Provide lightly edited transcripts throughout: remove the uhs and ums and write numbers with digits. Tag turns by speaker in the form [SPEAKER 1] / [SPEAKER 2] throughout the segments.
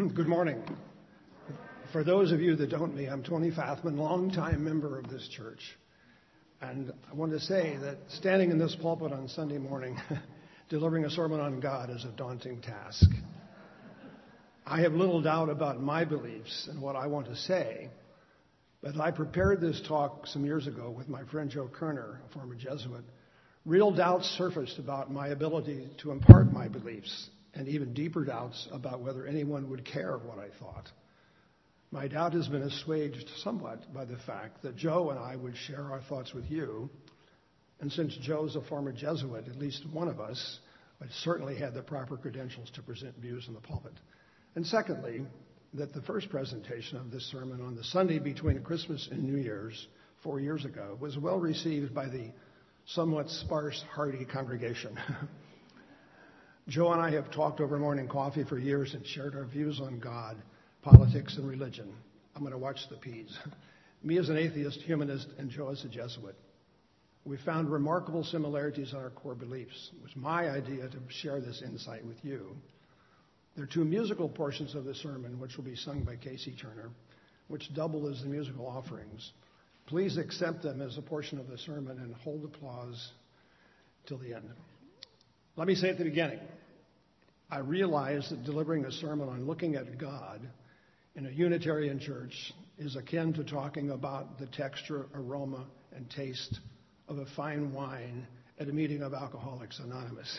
[SPEAKER 1] Good morning. For those of you that don't know me, I'm Tony Fathman, longtime member of this church. And I want to say that standing in this pulpit on Sunday morning, delivering a sermon on God is a daunting task. I have little doubt about my beliefs and what I want to say, but I prepared this talk some years ago with my friend Joe Kerner, a former Jesuit. Real doubts surfaced about my ability to impart my beliefs, and even deeper doubts about whether anyone would care what I thought. My doubt has been assuaged somewhat by the fact that Joe and I would share our thoughts with you, and since Joe's a former Jesuit, at least one of us would certainly have the proper credentials to present views in the pulpit. And secondly, that the first presentation of this sermon on the Sunday between Christmas and New Year's 4 years ago was well received by the somewhat sparse, hardy congregation. Joe and I have talked over morning coffee for years and shared our views on God, politics, and religion. I'm going to watch the P's. Me as an atheist, humanist, and Joe as a Jesuit. We found remarkable similarities in our core beliefs. It was my idea to share this insight with you. There are two musical portions of the sermon, which will be sung by Casey Turner, which double as the musical offerings. Please accept them as a portion of the sermon and hold applause till the end. Let me say at the beginning, I realize that delivering a sermon on looking at God in a Unitarian church is akin to talking about the texture, aroma, and taste of a fine wine at a meeting of Alcoholics Anonymous.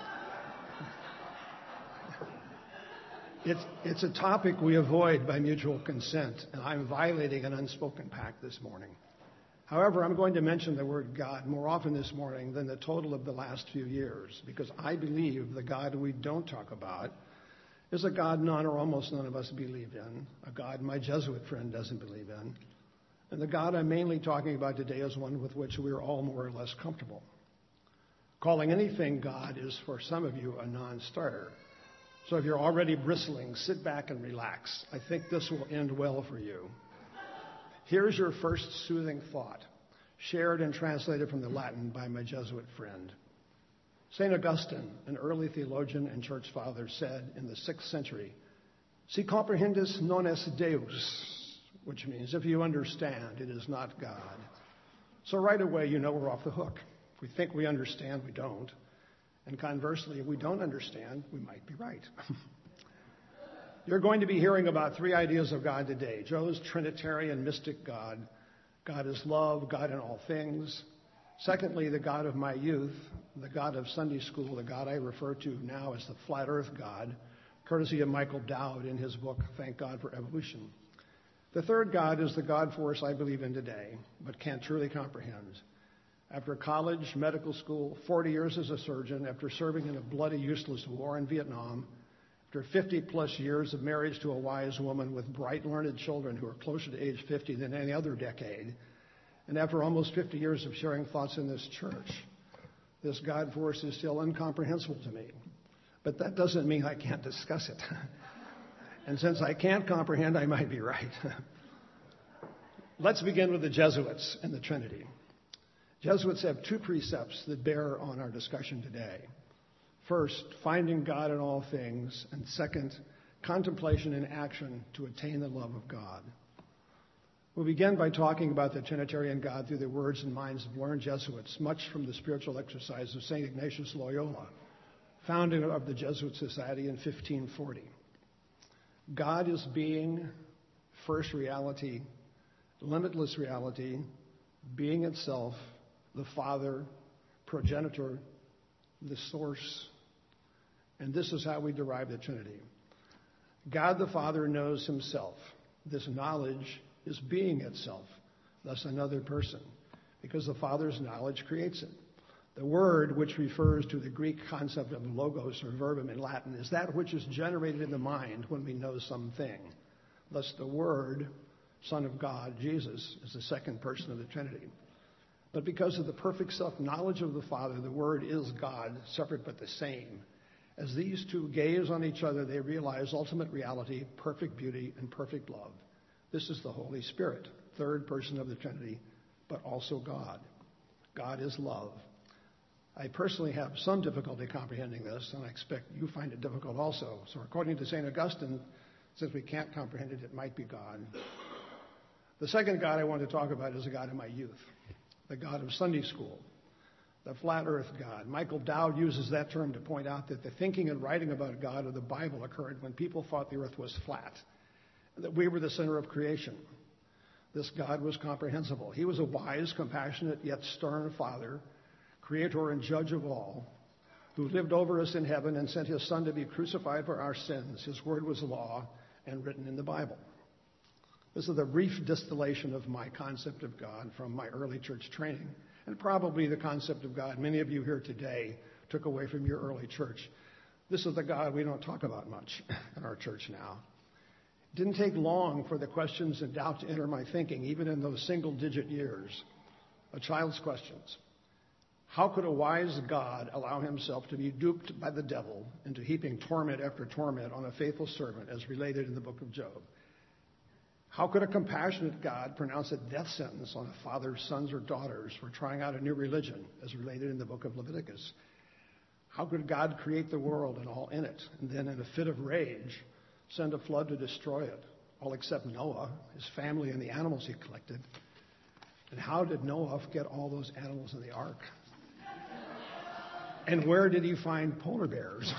[SPEAKER 1] It's a topic we avoid by mutual consent, and I'm violating an unspoken pact this morning. However, I'm going to mention the word God more often this morning than the total of the last few years, because I believe the God we don't talk about is a God none or almost none of us believe in, a God my Jesuit friend doesn't believe in, and the God I'm mainly talking about today is one with which we are all more or less comfortable. Calling anything God is, for some of you, a non-starter. So if you're already bristling, sit back and relax. I think this will end well for you. Here's your first soothing thought, shared and translated from the Latin by my Jesuit friend. St. Augustine, an early theologian and church father, said in the 6th century, "Si comprehendes non est Deus," which means if you understand, it is not God. So right away, you know we're off the hook. If we think we understand, we don't. And conversely, if we don't understand, we might be right. You're going to be hearing about three ideas of God today. Joe's Trinitarian mystic God. God is love, God in all things. Secondly, the God of my youth, the God of Sunday school, the God I refer to now as the Flat Earth God, courtesy of Michael Dowd in his book, Thank God for Evolution. The third God is the God force I believe in today, but can't truly comprehend. After college, medical school, 40 years as a surgeon, after serving in a bloody, useless war in Vietnam, after 50-plus years of marriage to a wise woman with bright, learned children who are closer to age 50 than any other decade, and after almost 50 years of sharing thoughts in this church, this God force is still incomprehensible to me. But that doesn't mean I can't discuss it. And since I can't comprehend, I might be right. Let's begin with the Jesuits and the Trinity. Jesuits have two precepts that bear on our discussion today. First, finding God in all things, and second, contemplation and action to attain the love of God. We'll begin by talking about the Trinitarian God through the words and minds of learned Jesuits, much from the spiritual exercise of St. Ignatius Loyola, founder of the Jesuit Society in 1540. God is being, first reality, limitless reality, being itself, the Father, progenitor, the source, and this is how we derive the Trinity. God the Father knows himself. This knowledge is being itself, thus another person, because the Father's knowledge creates it. The word, which refers to the Greek concept of logos or verbum in Latin, is that which is generated in the mind when we know something. Thus the Word, Son of God, Jesus, is the second person of the Trinity. But because of the perfect self-knowledge of the Father, the Word is God, separate but the same. As these two gaze on each other, they realize ultimate reality, perfect beauty, and perfect love. This is the Holy Spirit, third person of the Trinity, but also God. God is love. I personally have some difficulty comprehending this, and I expect you find it difficult also. So according to St. Augustine, Since we can't comprehend it, it might be God. The second God I want to talk about is the God of my youth, the God of Sunday school, the flat earth God. Michael Dowd uses that term to point out that the thinking and writing about God of the Bible occurred when people thought the earth was flat, and that we were the center of creation. This God was comprehensible. He was a wise, compassionate, yet stern Father, creator and judge of all, who lived over us in heaven and sent his Son to be crucified for our sins. His word was law and written in the Bible. This is the brief distillation of my concept of God from my early church training, and probably the concept of God many of you here today took away from your early church. This is the God we don't talk about much in our church now. It didn't take long for the questions and doubt to enter my thinking, even in those single-digit years. A child's questions. How could a wise God allow himself to be duped by the devil into heaping torment after torment on a faithful servant, as related in the book of Job? How could a compassionate God pronounce a death sentence on a father's sons or daughters for trying out a new religion, as related in the book of Leviticus? How could God create the world and all in it, and then in a fit of rage send a flood to destroy it, all except Noah, his family, and the animals he collected? And how did Noah get all those animals in the ark? And where did he find polar bears?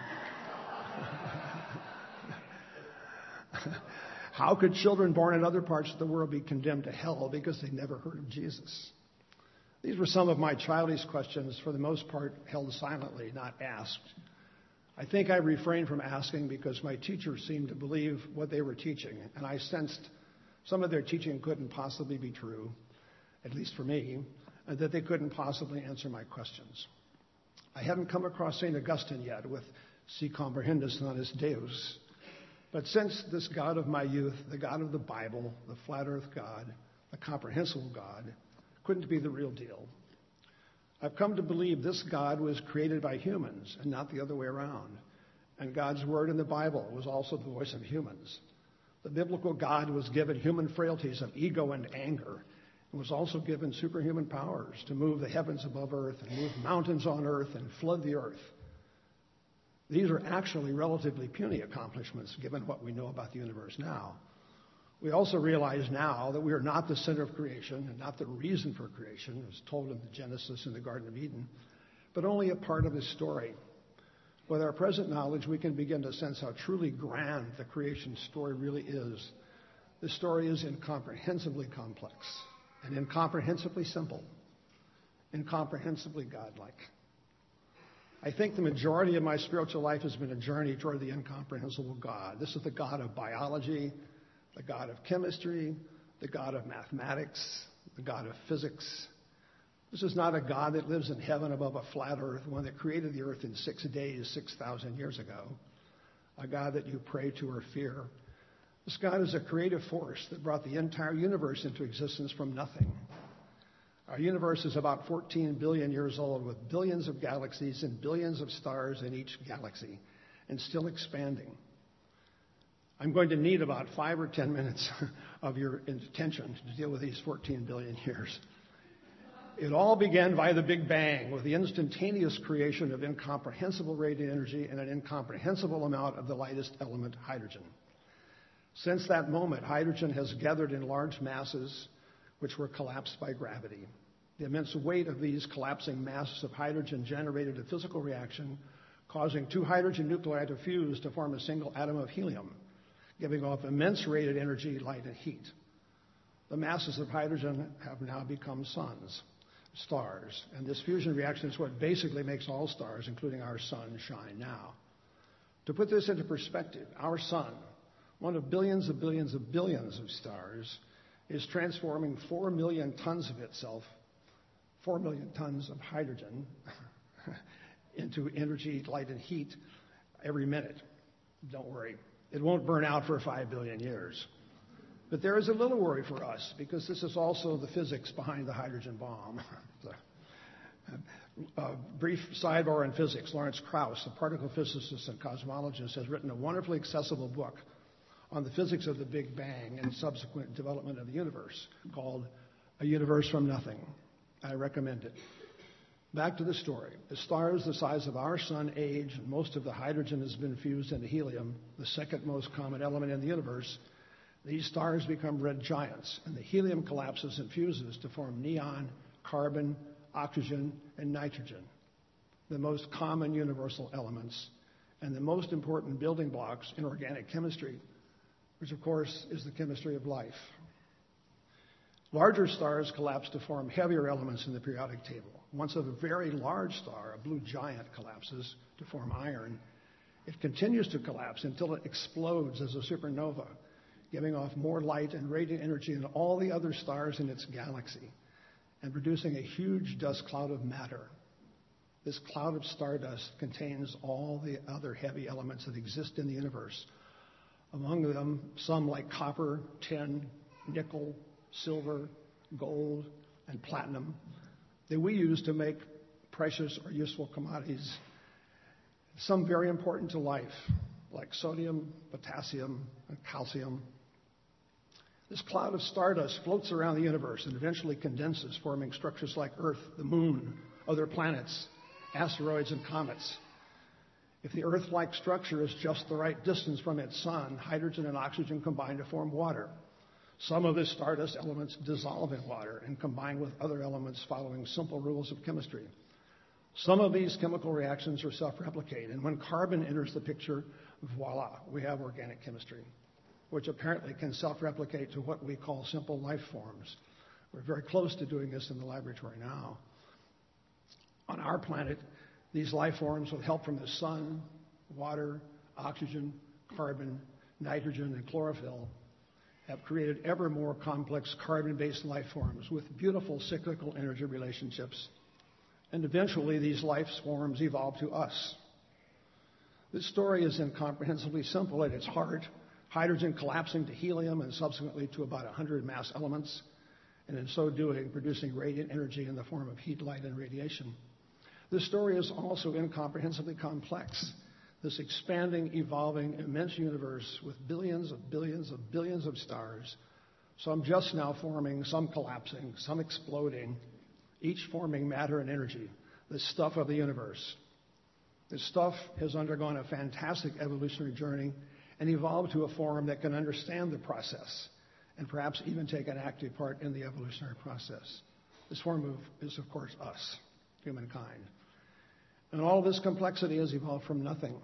[SPEAKER 1] How could children born in other parts of the world be condemned to hell because they never heard of Jesus? These were some of my childish questions, for the most part held silently, not asked. I think I refrained from asking because my teachers seemed to believe what they were teaching, and I sensed some of their teaching couldn't possibly be true, at least for me, and that they couldn't possibly answer my questions. I hadn't come across St. Augustine yet with Si comprehendus non est Deus. But since this God of my youth, the God of the Bible, the flat earth God, the comprehensible God, couldn't be the real deal, I've come to believe this God was created by humans and not the other way around. And God's word in the Bible was also the voice of humans. The biblical God was given human frailties of ego and anger, and was also given superhuman powers to move the heavens above earth and move mountains on earth and flood the earth. These are actually relatively puny accomplishments given what we know about the universe now. We also realize now that we are not the center of creation and not the reason for creation, as told in the Genesis in the Garden of Eden, but only a part of the story. With our present knowledge, we can begin to sense how truly grand the creation story really is. The story is incomprehensibly complex and incomprehensibly simple, incomprehensibly godlike. I think the majority of my spiritual life has been a journey toward the incomprehensible God. This is the God of biology, the God of chemistry, the God of mathematics, the God of physics. This is not a God that lives in heaven above a flat earth, one that created the earth in 6 days 6,000 years ago, a God that you pray to or fear. This God is a creative force that brought the entire universe into existence from nothing. Our universe is about 14 billion years old, with billions of galaxies and billions of stars in each galaxy, and still expanding. I'm going to need about 5 or 10 minutes of your attention to deal with these 14 billion years. It all began via the Big Bang, with the instantaneous creation of incomprehensible radiant energy and an incomprehensible amount of the lightest element, hydrogen. Since that moment, hydrogen has gathered in large masses which were collapsed by gravity. The immense weight of these collapsing masses of hydrogen generated a physical reaction, causing 2 hydrogen nuclei to fuse to form a single atom of helium, giving off immense radiant energy, light, and heat. The masses of hydrogen have now become suns, stars, and this fusion reaction is what basically makes all stars, including our sun, shine now. To put this into perspective, our sun, one of billions of billions of billions of stars, is transforming 4 million tons of itself, 4 million tons of hydrogen, into energy, light, and heat every minute. Don't worry. It won't burn out for 5 billion years. But there is a little worry for us, because this is also the physics behind the hydrogen bomb. Brief sidebar in physics. Lawrence Krauss, a particle physicist and cosmologist, has written a wonderfully accessible book on the physics of the Big Bang and subsequent development of the universe called A Universe from Nothing. I recommend it. Back to the story. As stars the size of our sun age, and most of the hydrogen has been fused into helium, the second most common element in the universe, these stars become red giants, and the helium collapses and fuses to form neon, carbon, oxygen, and nitrogen, the most common universal elements, and the most important building blocks in organic chemistry, which of course is the chemistry of life. Larger stars collapse to form heavier elements in the periodic table. Once a very large star, a blue giant, collapses to form iron, it continues to collapse until it explodes as a supernova, giving off more light and radiant energy than all the other stars in its galaxy, and producing a huge dust cloud of matter. This cloud of stardust contains all the other heavy elements that exist in the universe. Among them, some like copper, tin, nickel, silver, gold, and platinum that we use to make precious or useful commodities. Some very important to life, like sodium, potassium, and calcium. This cloud of stardust floats around the universe and eventually condenses, forming structures like Earth, the Moon, other planets, asteroids, and comets. If the Earth-like structure is just the right distance from its sun, hydrogen and oxygen combine to form water. Some of the stardust elements dissolve in water and combine with other elements following simple rules of chemistry. Some of these chemical reactions are self-replicate, and when carbon enters the picture, voila, we have organic chemistry, which apparently can self-replicate to what we call simple life forms. We're very close to doing this in the laboratory now. On our planet, these life forms, with help from the sun, water, oxygen, carbon, nitrogen, and chlorophyll, have created ever more complex carbon-based life forms with beautiful cyclical energy relationships. And eventually, these life forms evolve to us. This story is incomprehensibly simple at its heart. Hydrogen collapsing to helium and subsequently to about 100 mass elements, and in so doing, producing radiant energy in the form of heat, light, and radiation. This story is also incomprehensibly complex. This expanding, evolving, immense universe with billions of billions of billions of stars, some just now forming, some collapsing, some exploding, each forming matter and energy, the stuff of the universe. This stuff has undergone a fantastic evolutionary journey and evolved to a form that can understand the process and perhaps even take an active part in the evolutionary process. This form is, of course, us, humankind. And all this complexity has evolved from nothing.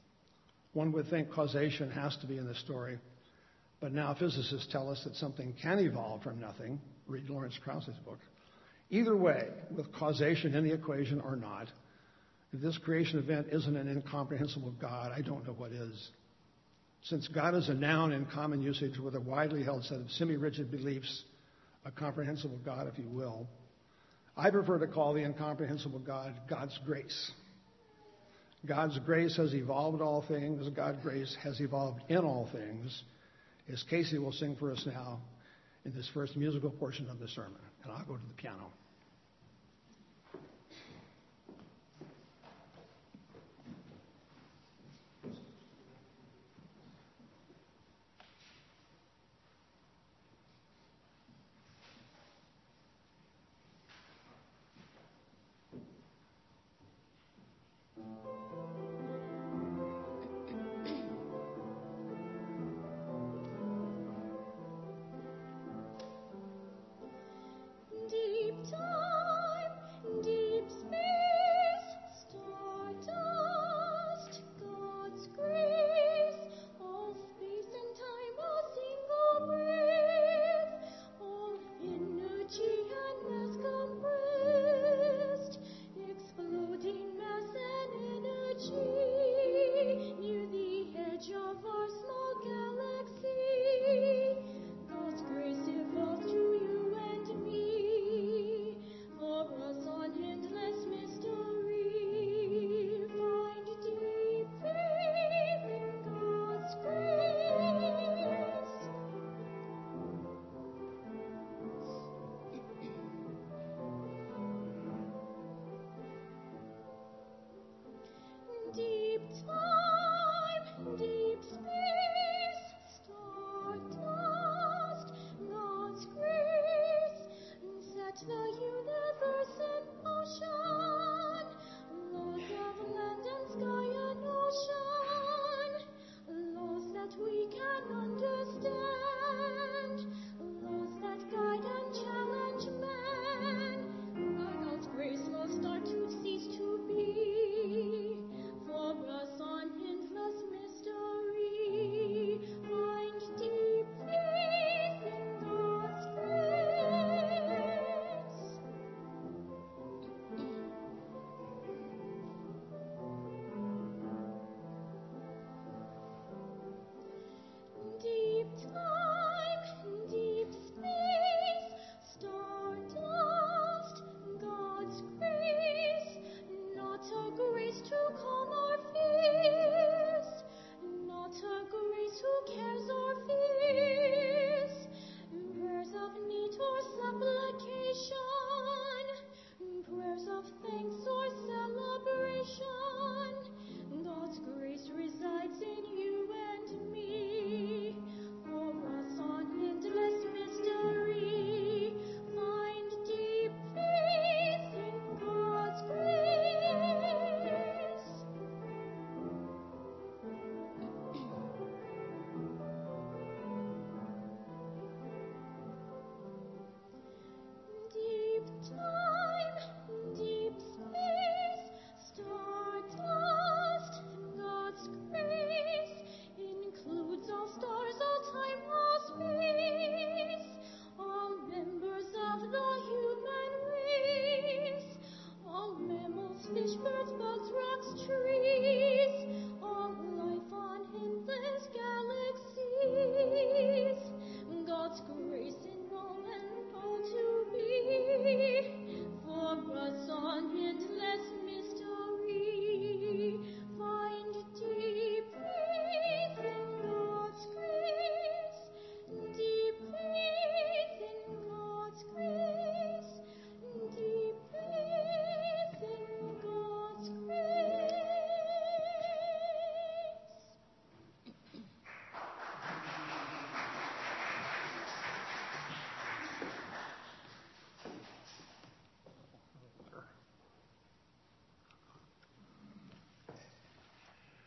[SPEAKER 1] One would think causation has to be in the story, but now physicists tell us that something can evolve from nothing. Read Lawrence Krauss's book. Either way, with causation in the equation or not, if this creation event isn't an incomprehensible God, I don't know what is. Since God is a noun in common usage with a widely held set of semi-rigid beliefs, a comprehensible God, if you will, I prefer to call the incomprehensible God God's grace. God's grace has evolved all things. God's grace has evolved in all things, as Casey will sing for us now in this first musical portion of the sermon. And I'll go to the piano.
[SPEAKER 2] Deep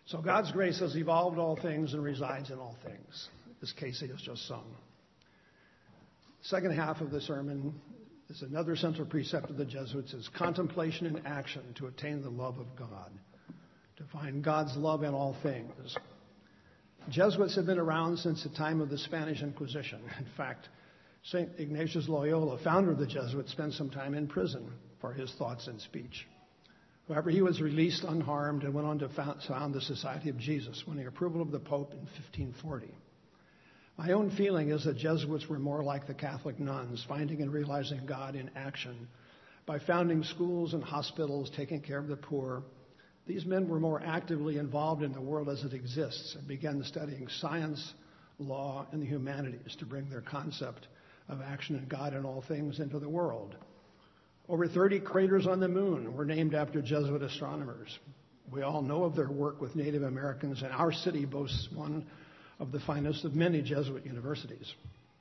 [SPEAKER 1] So God's grace has evolved all things and resides in all things, as Casey has just sung. Second half of the sermon is another central precept of the Jesuits is contemplation and action to attain the love of God, to find God's love in all things. Jesuits have been around since the time of the Spanish Inquisition. In fact, St. Ignatius Loyola, founder of the Jesuits, spent some time in prison for his thoughts and speech. However, he was released unharmed and went on to found the Society of Jesus, winning approval of the Pope in 1540. My own feeling is that Jesuits were more like the Catholic nuns, finding and realizing God in action. By founding schools and hospitals, taking care of the poor, these men were more actively involved in the world as it exists and began studying science, law, and the humanities to bring their concept of action and God in all things into the world. Over 30 craters on the moon were named after Jesuit astronomers. We all know of their work with Native Americans, and our city boasts one of the finest of many Jesuit universities.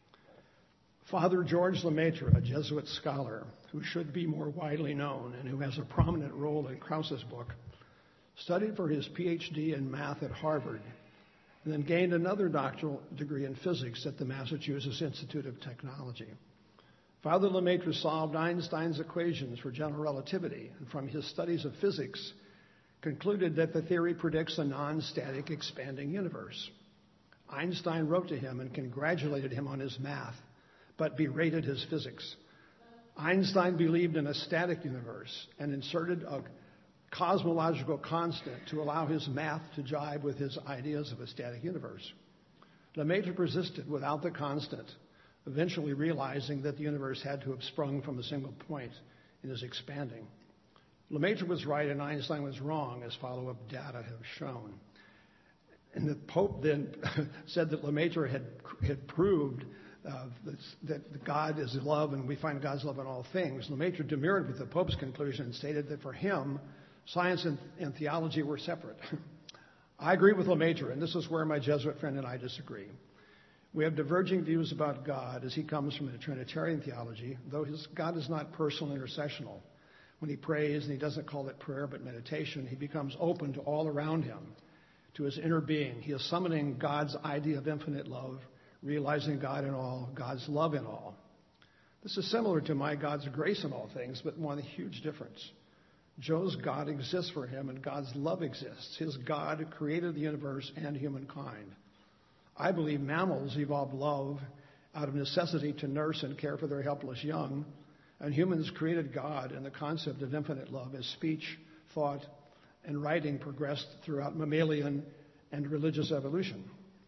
[SPEAKER 1] Father George Lemaitre, a Jesuit scholar who should be more widely known and who has a prominent role in Krause's book, studied for his PhD in math at Harvard, and then gained another doctoral degree in physics at the Massachusetts Institute of Technology. Father Lemaitre solved Einstein's equations for general relativity, and from his studies of physics, concluded that the theory predicts a non-static expanding universe. Einstein wrote to him and congratulated him on his math, but berated his physics. Einstein believed in a static universe and inserted a cosmological constant to allow his math to jibe with his ideas of a static universe. Lemaitre persisted without the constant, eventually realizing that the universe had to have sprung from a single point and is expanding. Lemaitre was right and Einstein was wrong, as follow-up data have shown. And the Pope then said that Lemaitre had proved that God is love and we find God's love in all things. Lemaitre demurred with the Pope's conclusion and stated that for him, science and theology were separate. I agree with Lemaitre, and this is where my Jesuit friend and I disagree. We have diverging views about God as he comes from a Trinitarian theology, though his God is not personal intercessional. When he prays, and he doesn't call it prayer but meditation, he becomes open to all around him, to his inner being. He is summoning God's idea of infinite love, realizing God in all, God's love in all. This is similar to my God's grace in all things, but one huge difference. Joe's God exists for him, and God's love exists. His God created the universe and humankind. I believe mammals evolved love out of necessity to nurse and care for their helpless young, and humans created God and the concept of infinite love as speech, thought, and writing progressed throughout mammalian and religious evolution.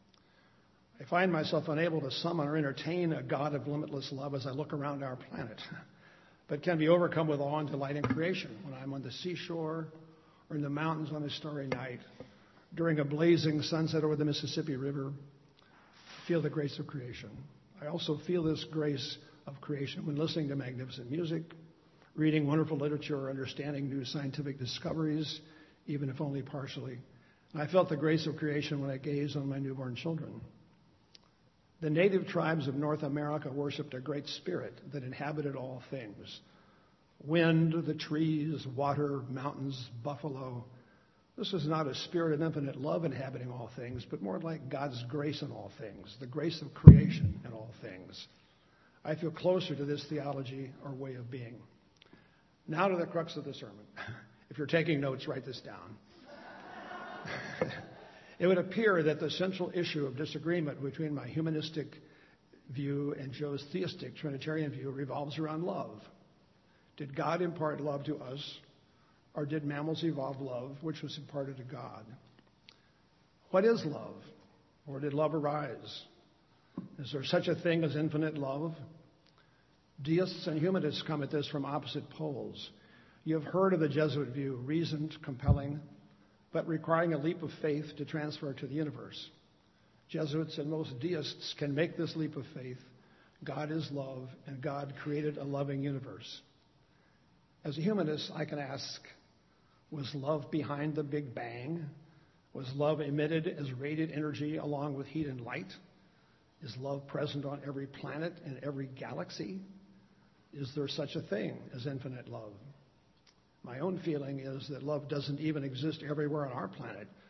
[SPEAKER 1] I find myself unable to summon or entertain a God of limitless love as I look around our planet, but can be overcome with awe and delight in creation when I'm on the seashore or in the mountains on a starry night, during a blazing sunset over the Mississippi River. Feel the grace of creation. I also feel this grace of creation when listening to magnificent music, reading wonderful literature, or understanding new scientific discoveries, even if only partially. And I felt the grace of creation when I gazed on my newborn children. The native tribes of North America worshipped a great spirit that inhabited all things. Wind, the trees, water, mountains, buffalo. This is not a spirit of infinite love inhabiting all things, but more like God's grace in all things, the grace of creation in all things. I feel closer to this theology or way of being. Now to the crux of the sermon. If you're taking notes, write this down. It would appear that the central issue of disagreement between my humanistic view and Joe's theistic Trinitarian view revolves around love. Did God impart love to us, or did mammals evolve love, which was imparted to God? What is love? Or did love arise? Is there such a thing as infinite love? Deists and humanists come at this from opposite poles. You have heard of the Jesuit view, reasoned, compelling, but requiring a leap of faith to transfer to the universe. Jesuits and most deists can make this leap of faith. God is love, and God created a loving universe. As a humanist, I can ask, was love behind the Big Bang? Was love emitted as radiant energy along with heat and light? Is love present on every planet and every galaxy? Is there such a thing as infinite love? My own feeling is that love doesn't even exist everywhere on our planet,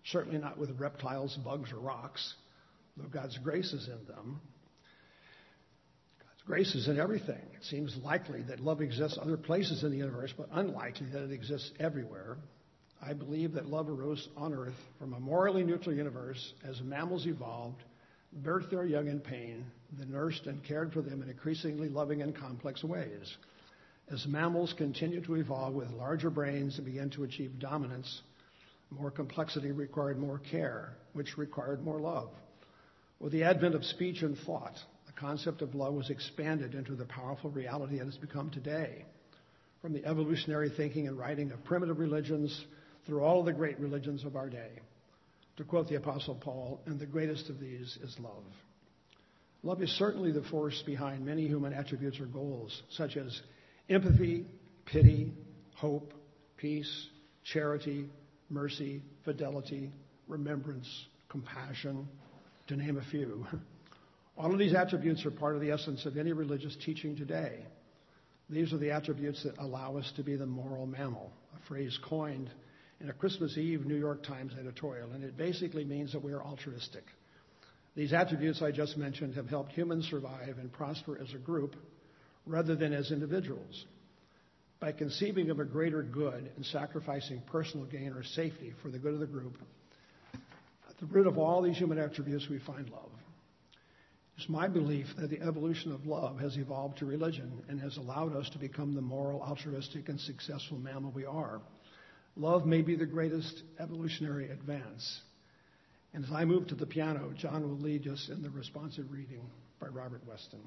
[SPEAKER 1] certainly not with reptiles, bugs, or rocks, though God's grace is in them. God's grace is in everything. It seems likely that love exists other places in the universe, but unlikely that it exists everywhere. I believe that love arose on earth from a morally neutral universe as mammals evolved, birthed their young in pain, then nursed and cared for them in increasingly loving and complex ways. As mammals continue to evolve with larger brains and begin to achieve dominance, more complexity required more care, which required more love. With the advent of speech and thought, the concept of love was expanded into the powerful reality it has become today. From the evolutionary thinking and writing of primitive religions through all of the great religions of our day. To quote the Apostle Paul, and the greatest of these is love. Love is certainly the force behind many human attributes or goals, such as empathy, pity, hope, peace, charity, mercy, fidelity, remembrance, compassion, to name a few. All of these attributes are part of the essence of any religious teaching today. These are the attributes that allow us to be the moral mammal, a phrase coined in a Christmas Eve New York Times editorial, and it basically means that we are altruistic. These attributes I just mentioned have helped humans survive and prosper as a group rather than as individuals. By conceiving of a greater good and sacrificing personal gain or safety for the good of the group, at the root of all these human attributes we find love. It's my belief that the evolution of love has evolved to religion and has allowed us to become the moral, altruistic, and successful mammal we are. Love may be the greatest evolutionary advance. And as I move to the piano, John will lead us in the responsive reading by Robert Weston.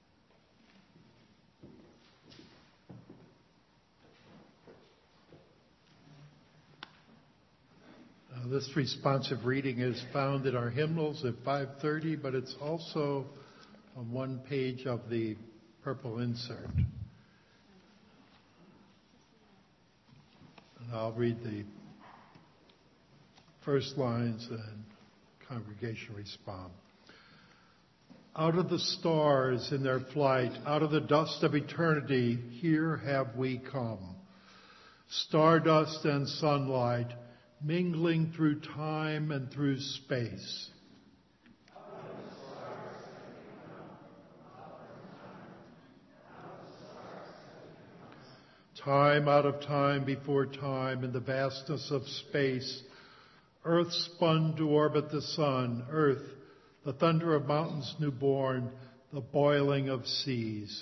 [SPEAKER 2] This responsive reading is found in our hymnals at 5:30, but it's also on one page of the purple insert. And I'll read the first lines and congregation respond. Out of the stars in their flight, out of the dust of eternity, here have we come. Stardust and sunlight, mingling through time and through space. Time out of time before time in the vastness of space, earth spun to orbit the sun, earth, the thunder of mountains newborn, the boiling of seas.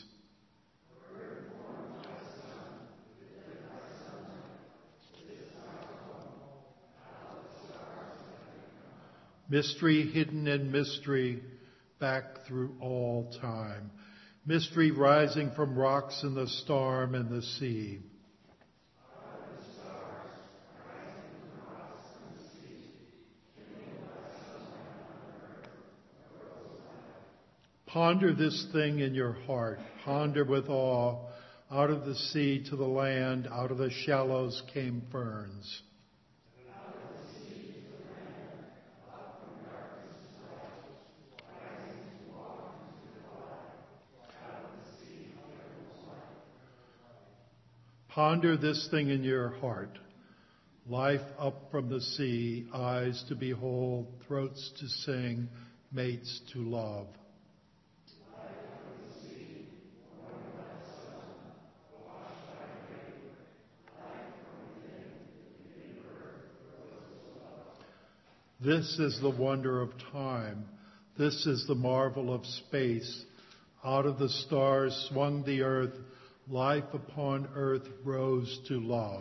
[SPEAKER 2] Mystery hidden in mystery, back through all time. Mystery rising from rocks in the storm and the sea. Ponder this thing in your heart. Ponder with awe. Out of the sea to the land, out of the shallows came ferns. Ponder this thing in your heart. Life up from the sea, eyes to behold, throats to sing, mates to love. This is the wonder of time. This is the marvel of space. Out of the stars swung the earth. Life upon earth rose to love.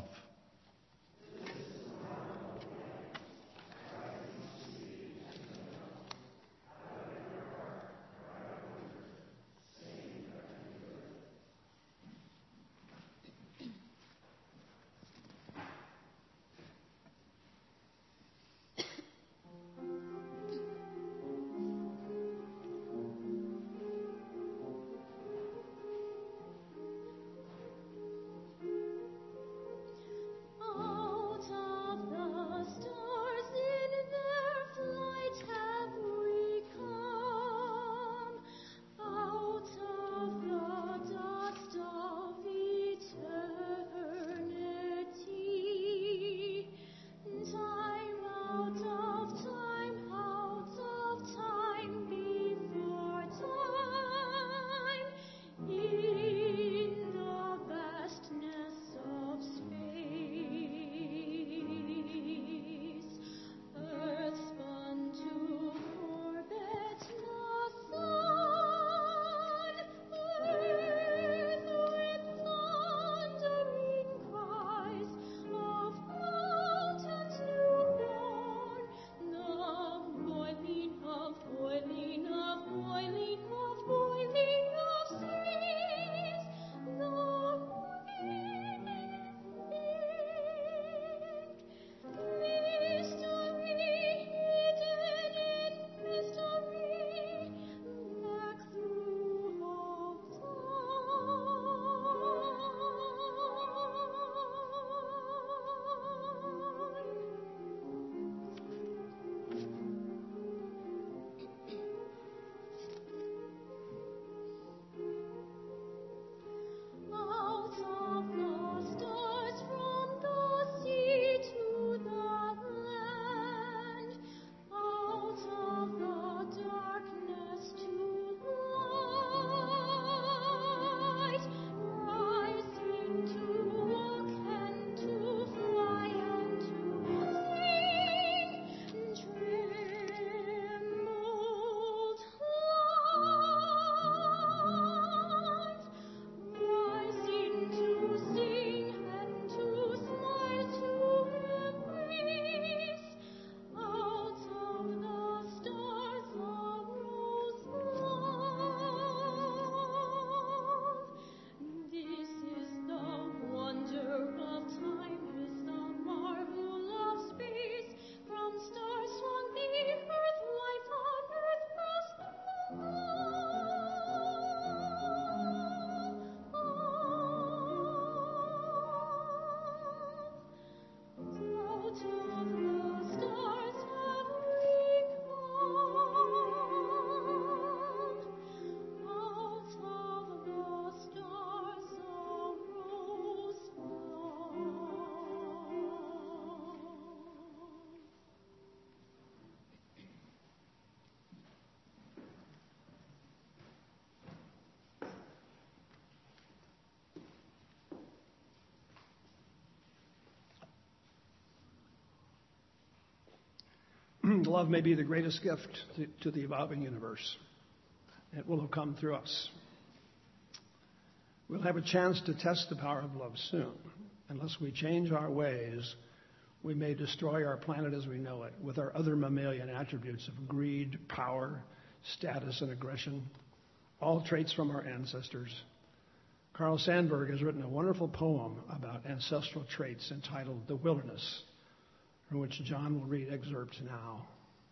[SPEAKER 1] Love may be the greatest gift to the evolving universe. It will have come through us. We'll have a chance to test the power of love soon. Unless we change our ways, we may destroy our planet as we know it with our other mammalian attributes of greed, power, status, and aggression, all traits from our ancestors. Carl Sandburg has written a wonderful poem about ancestral traits entitled The Wilderness, from which John will read excerpts now.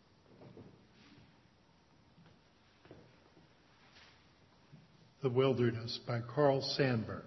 [SPEAKER 2] The Wilderness by Carl Sandburg.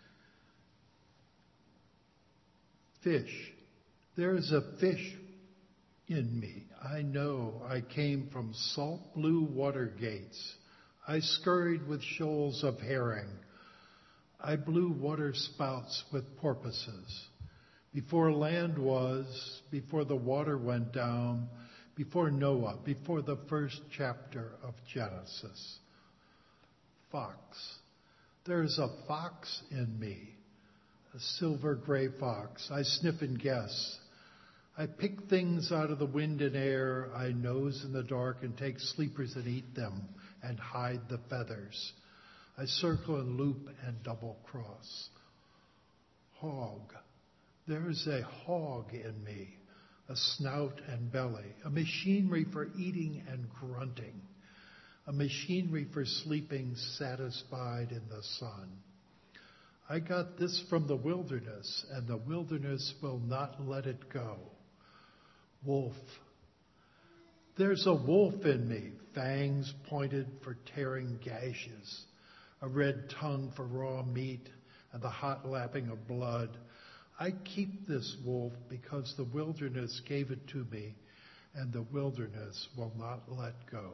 [SPEAKER 2] Fish. There is a fish in me. I know I came from salt blue water gates. I scurried with shoals of herring. I blew water spouts with porpoises. Before land was, before the water went down, before Noah, before the first chapter of Genesis. Fox. There is a fox in me, a silver gray fox. I sniff and guess. I pick things out of the wind and air. I nose in the dark and take sleepers and eat them and hide the feathers. I circle and loop and double cross. Hog. There is a hog in me, a snout and belly, a machinery for eating and grunting, a machinery for sleeping satisfied in the sun. I got this from the wilderness, and the wilderness will not let it go. Wolf. There's a wolf in me, fangs pointed for tearing gashes, a red tongue for raw meat, and the hot lapping of blood. I keep this wolf because the wilderness gave it to me, and the wilderness will not let go.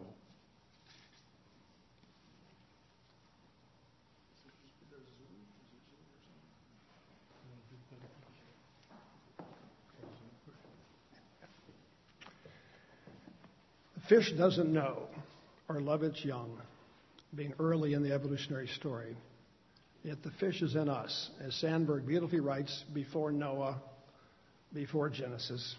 [SPEAKER 1] The fish doesn't know or love its young, being early in the evolutionary story. Yet the fish is in us, as Sandburg beautifully writes, before Noah, before Genesis.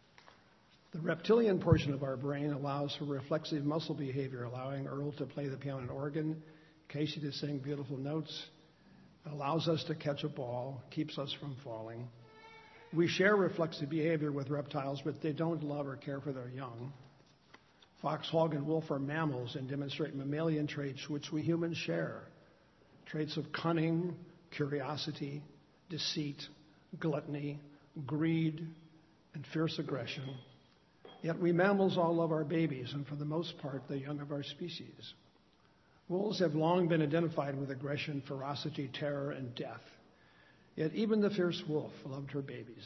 [SPEAKER 1] The reptilian portion of our brain allows for reflexive muscle behavior, allowing Earl to play the piano and organ, Casey to sing beautiful notes, allows us to catch a ball, keeps us from falling. We share reflexive behavior with reptiles, but they don't love or care for their young. Fox, hog, and wolf are mammals and demonstrate mammalian traits which we humans share. Traits of cunning, curiosity, deceit, gluttony, greed, and fierce aggression. Yet we mammals all love our babies, and for the most part, the young of our species. Wolves have long been identified with aggression, ferocity, terror, and death. Yet even the fierce wolf loved her babies.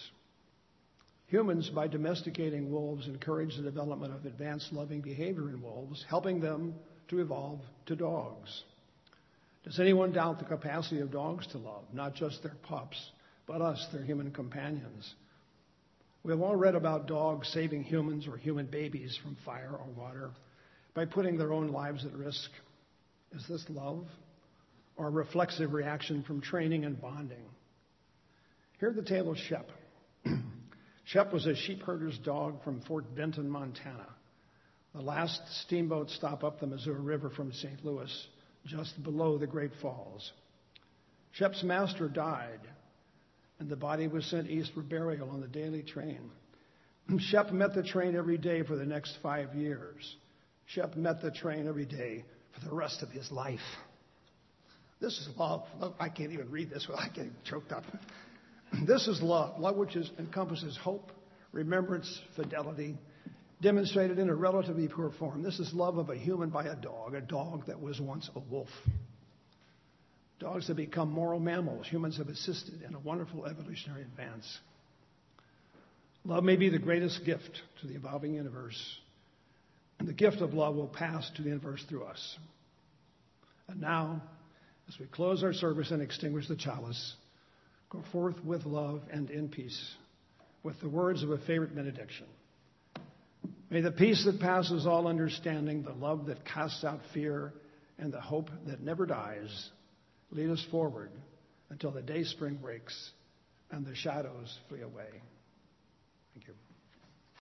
[SPEAKER 1] Humans, by domesticating wolves, encourage the development of advanced loving behavior in wolves, helping them to evolve to dogs. Does anyone doubt the capacity of dogs to love, not just their pups, but us, their human companions? We have all read about dogs saving humans or human babies from fire or water by putting their own lives at risk. Is this love or a reflexive reaction from training and bonding? Hear the tale of Shep. Shep was a sheep herder's dog from Fort Benton, Montana, the last steamboat stop up the Missouri River from St. Louis, just below the Great Falls. Shep's master died, and the body was sent east for burial on the daily train. Shep met the train every day for the next 5 years. Shep met the train every day for the rest of his life. This is love. I can't even read this without getting choked up. This is love, love which encompasses hope, remembrance, fidelity, demonstrated in a relatively pure form. This is love of a human by a dog that was once a wolf. Dogs have become moral mammals. Humans have assisted in a wonderful evolutionary advance. Love may be the greatest gift to the evolving universe, and the gift of love will pass to the universe through us. And now, as we close our service and extinguish the chalice, go forth with love and in peace, with the words of a favorite benediction. May the peace that passes all understanding, the love that casts out fear, and the hope that never dies lead us forward until the day spring breaks and the shadows flee away. Thank you.